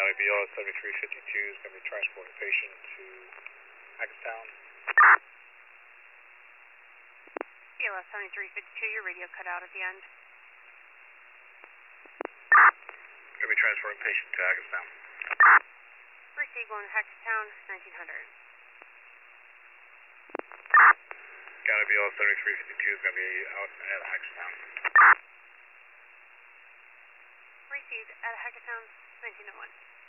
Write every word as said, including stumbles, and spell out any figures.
County B L S seventy-three fifty-two is going to be transporting a patient to Hackettstown. B L S seventy-three fifty-two, your radio cut out at the end. Going to be transporting a patient to Hackettstown. Receive going to Hackettstown, nineteen hundred. County B L S seventy-three fifty-two is going to be out at Hackettstown. Received at Hackettstown, nineteen oh one.